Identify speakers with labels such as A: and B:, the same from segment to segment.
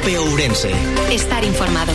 A: COPE Ourense.
B: Estar informado.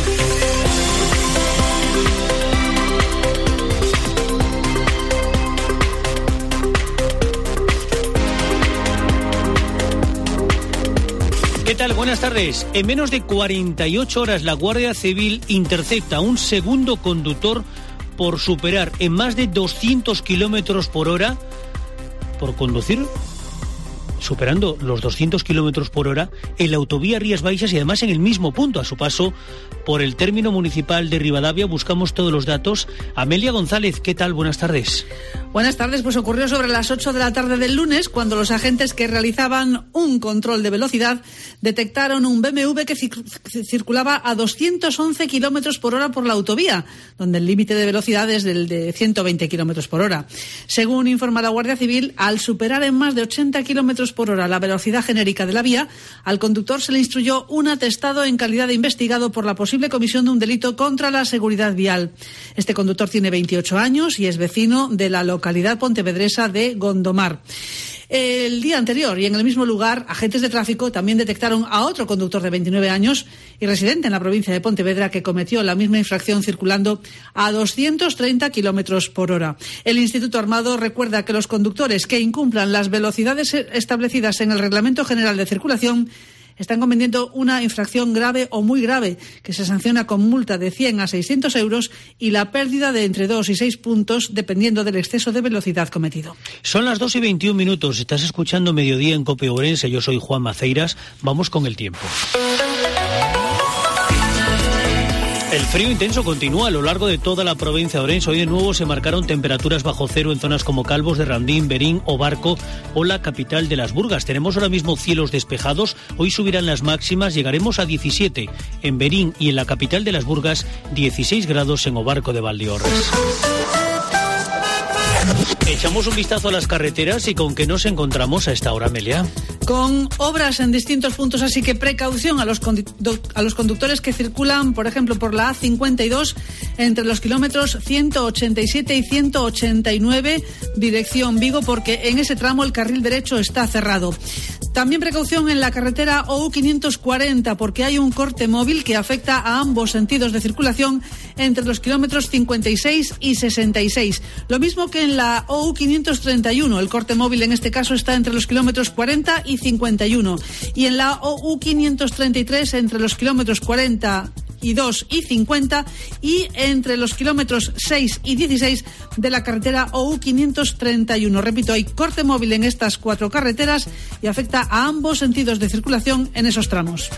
C: ¿Qué tal? Buenas tardes. En menos de 48 horas la Guardia Civil intercepta a un segundo conductor por superar en más de 200 kilómetros por hora por conducir, superando los 200 kilómetros por hora en la autovía Rías Baixas y además en el mismo punto. A su paso por el término municipal de Ribadavia buscamos todos los datos. Amelia González, ¿qué tal? Buenas tardes.
D: Buenas tardes, pues ocurrió sobre las 8 de la tarde del lunes cuando los agentes que realizaban un control de velocidad detectaron un BMW que circulaba a 211 kilómetros por hora por la autovía, donde el límite de velocidad es del de 120 kilómetros por hora. Según informa la Guardia Civil, al superar en más de 80 kilómetros por hora la velocidad genérica de la vía, al conductor se le instruyó un atestado en calidad de investigado por la posible comisión de un delito contra la seguridad vial. Este conductor tiene 28 años y es vecino de la localidad pontevedresa de Gondomar. El día anterior y en el mismo lugar, agentes de tráfico también detectaron a otro conductor de 29 años y residente en la provincia de Pontevedra que cometió la misma infracción circulando a 230 kilómetros por hora. El Instituto Armado recuerda que los conductores que incumplan las velocidades establecidas en el Reglamento General de Circulación están cometiendo una infracción grave o muy grave, que se sanciona con multa de 100 a 600 euros y la pérdida de entre 2 y 6 puntos, dependiendo del exceso de velocidad cometido.
C: Son las 2:21. Estás escuchando Mediodía en COPE Ourense. Yo soy Juan Maceiras. Vamos con el tiempo. El frío intenso continúa a lo largo de toda la provincia de Ourense. Hoy de nuevo se marcaron temperaturas bajo cero en zonas como Calvos de Randín, Berín o Barco o la capital de las Burgas. Tenemos ahora mismo cielos despejados. Hoy subirán las máximas, llegaremos a 17 en Berín y en la capital de las Burgas, 16 grados en Obarco de Valdeorras. Echamos un vistazo a las carreteras y con qué nos encontramos a esta hora, Amelia.
D: Con obras en distintos puntos, así que precaución a los conductores que circulan, por ejemplo, por la A52 entre los kilómetros 187 y 189, dirección Vigo, porque en ese tramo el carril derecho está cerrado. También precaución en la carretera OU 540 porque hay un corte móvil que afecta a ambos sentidos de circulación entre los kilómetros 56 y 66. Lo mismo que en la OU 531. El corte móvil en este caso está entre los kilómetros 40 y 51. Y en la OU 533 entre los kilómetros 42 y 50 y entre los kilómetros 6 y 16 de la carretera OU 531. Repito, hay corte móvil en estas 4 carreteras y afecta a ambos sentidos de circulación en esos tramos.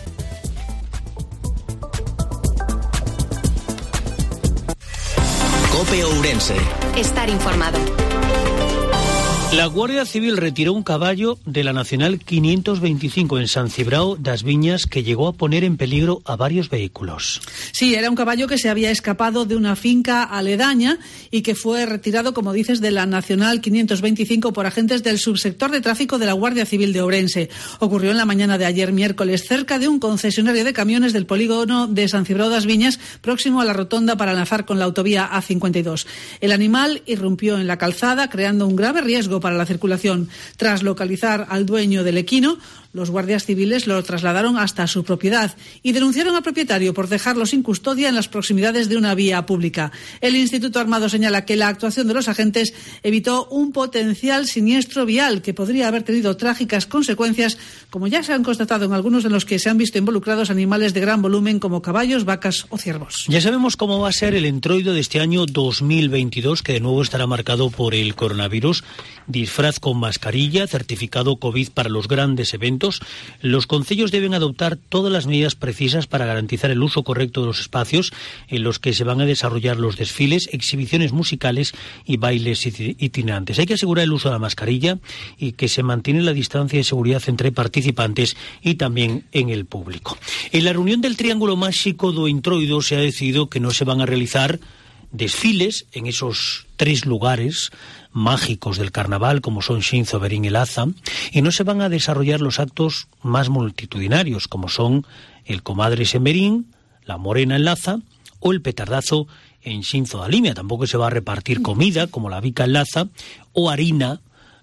A: COPE Ourense.
B: Estar informado.
C: La Guardia Civil retiró un caballo de la Nacional 525 en San Cibrao das Viñas que llegó a poner en peligro a varios vehículos.
D: Sí, era un caballo que se había escapado de una finca aledaña y que fue retirado, como dices, de la Nacional 525 por agentes del subsector de tráfico de la Guardia Civil de Ourense. Ocurrió en la mañana de ayer miércoles cerca de un concesionario de camiones del polígono de San Cibrao das Viñas, próximo a la rotonda para enlazar con la autovía A52. El animal irrumpió en la calzada creando un grave riesgo para la circulación. Tras localizar al dueño del equino, los guardias civiles lo trasladaron hasta su propiedad y denunciaron al propietario por dejarlo sin custodia en las proximidades de una vía pública. El Instituto Armado señala que la actuación de los agentes evitó un potencial siniestro vial que podría haber tenido trágicas consecuencias, como ya se han constatado en algunos de los que se han visto involucrados animales de gran volumen como caballos, vacas o ciervos.
C: Ya sabemos cómo va a ser el entroido de este año 2022, que de nuevo estará marcado por el coronavirus. Disfraz con mascarilla, certificado COVID para los grandes eventos. Los concellos deben adoptar todas las medidas precisas para garantizar el uso correcto de los espacios en los que se van a desarrollar los desfiles, exhibiciones musicales y bailes itinerantes. Hay que asegurar el uso de la mascarilla y que se mantiene la distancia de seguridad entre participantes y también en el público. En la reunión del Triángulo Máxico do Entroido se ha decidido que no se van a realizar desfiles en esos 3 lugares mágicos del carnaval, como son Xinzo, Berín y Laza, y no se van a desarrollar los actos más multitudinarios, como son el Comadres en Berín, la Morena en Laza o el Petardazo en Xinzo da Limia. Tampoco se va a repartir comida, como la bica en Laza, o harina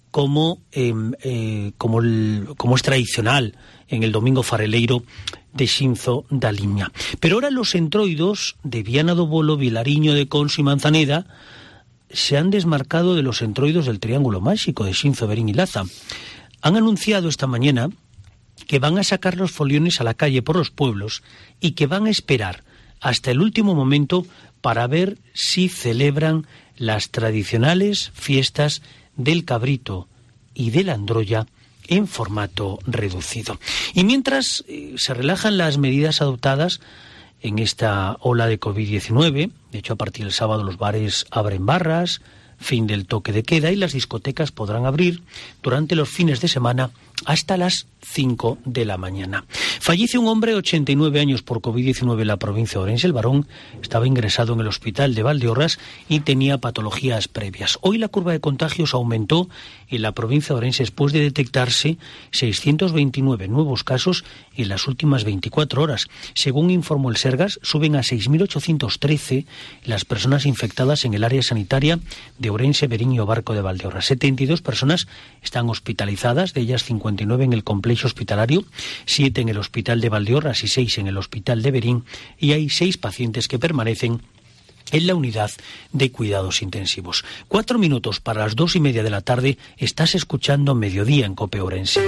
C: como es tradicional en el Domingo Fareleiro de Xinzo da Limia. Pero ahora los entroidos de Viana do Bolo, Vilariño de Conso y Manzaneda se han desmarcado de los entroidos del Triángulo Máxico de Xinzo, Verín y Laza. Han anunciado esta mañana que van a sacar los foliones a la calle por los pueblos y que van a esperar hasta el último momento para ver si celebran las tradicionales fiestas del cabrito y de la androlla en formato reducido. Y mientras se relajan las medidas adoptadas en esta ola de COVID-19, de hecho a partir del sábado los bares abren barras, fin del toque de queda, y las discotecas podrán abrir durante los fines de semana hasta las 5 de la mañana. Fallece un hombre de 89 años por COVID-19 en la provincia de Ourense. El varón estaba ingresado en el hospital de Valdeorras y tenía patologías previas. Hoy la curva de contagios aumentó en la provincia de Ourense después de detectarse 629 nuevos casos en las últimas 24 horas. Según informó el Sergas, suben a 6.813 las personas infectadas en el área sanitaria de Ourense, Verín y Barco de Valdeorras. 72 personas están hospitalizadas, de ellas 59 en el complejo hospitalario, 7 en el hospital de Valdeorras y 6 en el hospital de Verín, y hay 6 pacientes que permanecen en la unidad de cuidados intensivos. 4 minutos para las 2:30 de la tarde. Estás escuchando Mediodía en COPE Ourense.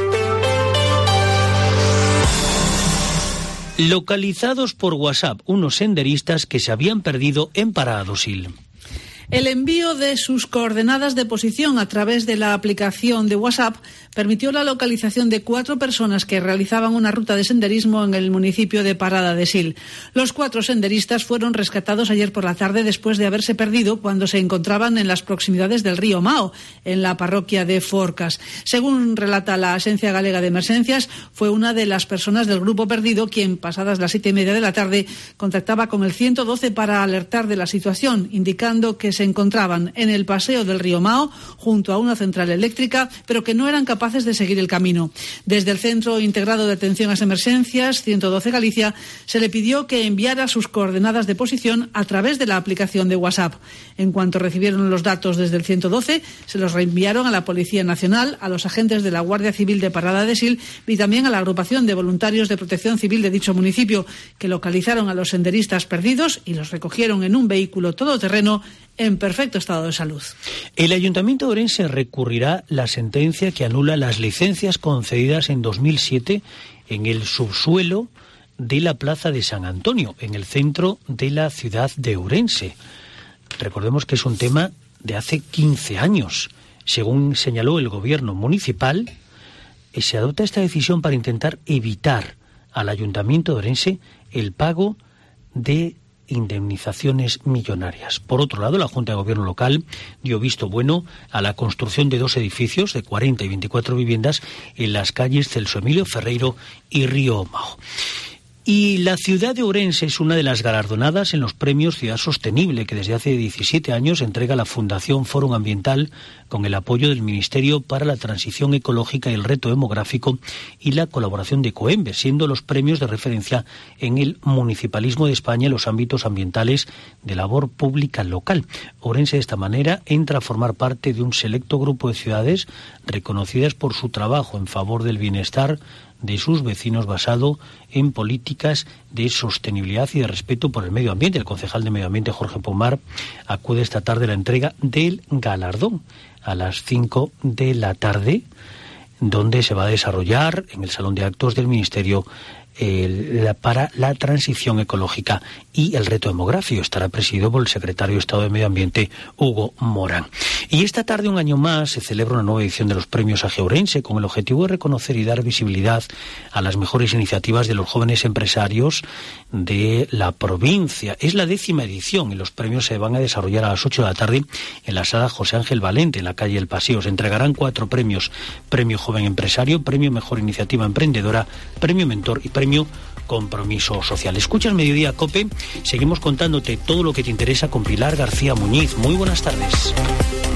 C: Localizados por WhatsApp unos senderistas que se habían perdido en Parada do Sil.
D: El envío de sus coordenadas de posición a través de la aplicación de WhatsApp permitió la localización de 4 personas que realizaban una ruta de senderismo en el municipio de Parada de Sil. Los 4 senderistas fueron rescatados ayer por la tarde después de haberse perdido cuando se encontraban en las proximidades del río Mao, en la parroquia de Forcas. Según relata la Agencia Galega de Emergencias, fue una de las personas del grupo perdido quien, pasadas las 7:30 de la tarde, contactaba con el 112 para alertar de la situación, indicando que se encontraban en el paseo del río Mao, junto a una central eléctrica, pero que no eran capaces de seguir el camino. Desde el Centro Integrado de Atención a las Emergencias, 112 Galicia, se le pidió que enviara sus coordenadas de posición a través de la aplicación de WhatsApp. En cuanto recibieron los datos desde el 112, se los reenviaron a la Policía Nacional, a los agentes de la Guardia Civil de Parada de Sil y también a la agrupación de voluntarios de protección civil de dicho municipio, que localizaron a los senderistas perdidos y los recogieron en un vehículo todoterreno en perfecto estado de salud.
C: El Ayuntamiento de Ourense recurrirá la sentencia que anula las licencias concedidas en 2007 en el subsuelo de la Plaza de San Antonio, en el centro de la ciudad de Ourense. Recordemos que es un tema de hace 15 años. Según señaló el gobierno municipal, se adopta esta decisión para intentar evitar al Ayuntamiento de Ourense el pago de indemnizaciones millonarias. Por otro lado, la Junta de Gobierno local dio visto bueno a la construcción de 2 edificios de 40 y 24 viviendas en las calles Celso Emilio Ferreiro y Río Mao. Y la ciudad de Ourense es una de las galardonadas en los premios Ciudad Sostenible que desde hace 17 años entrega la Fundación Fórum Ambiental con el apoyo del Ministerio para la Transición Ecológica y el Reto Demográfico y la colaboración de COEMBE, siendo los premios de referencia en el municipalismo de España en los ámbitos ambientales de labor pública local. Ourense de esta manera entra a formar parte de un selecto grupo de ciudades reconocidas por su trabajo en favor del bienestar de sus vecinos basado en políticas de sostenibilidad y de respeto por el medio ambiente. El concejal de Medio Ambiente, Jorge Pomar, acude esta tarde a la entrega del galardón a las 5 de la tarde, donde se va a desarrollar en el Salón de Actos del Ministerio para la transición ecológica y el reto demográfico. Estará presidido por el secretario de Estado de Medio Ambiente, Hugo Morán. Y esta tarde, un año más, se celebra una nueva edición de los premios AGE Ourense con el objetivo de reconocer y dar visibilidad a las mejores iniciativas de los jóvenes empresarios de la provincia. Es la 10ª edición y los premios se van a desarrollar a las 8 de la tarde en la sala José Ángel Valente, en la calle El Paseo. Se entregarán 4 premios: Premio Joven Empresario, Premio Mejor Iniciativa Emprendedora, Premio Mentor y Premio Compromiso Social. Escuchas Mediodía COPE, seguimos contándote todo lo que te interesa con Pilar García Muñiz. Muy buenas tardes.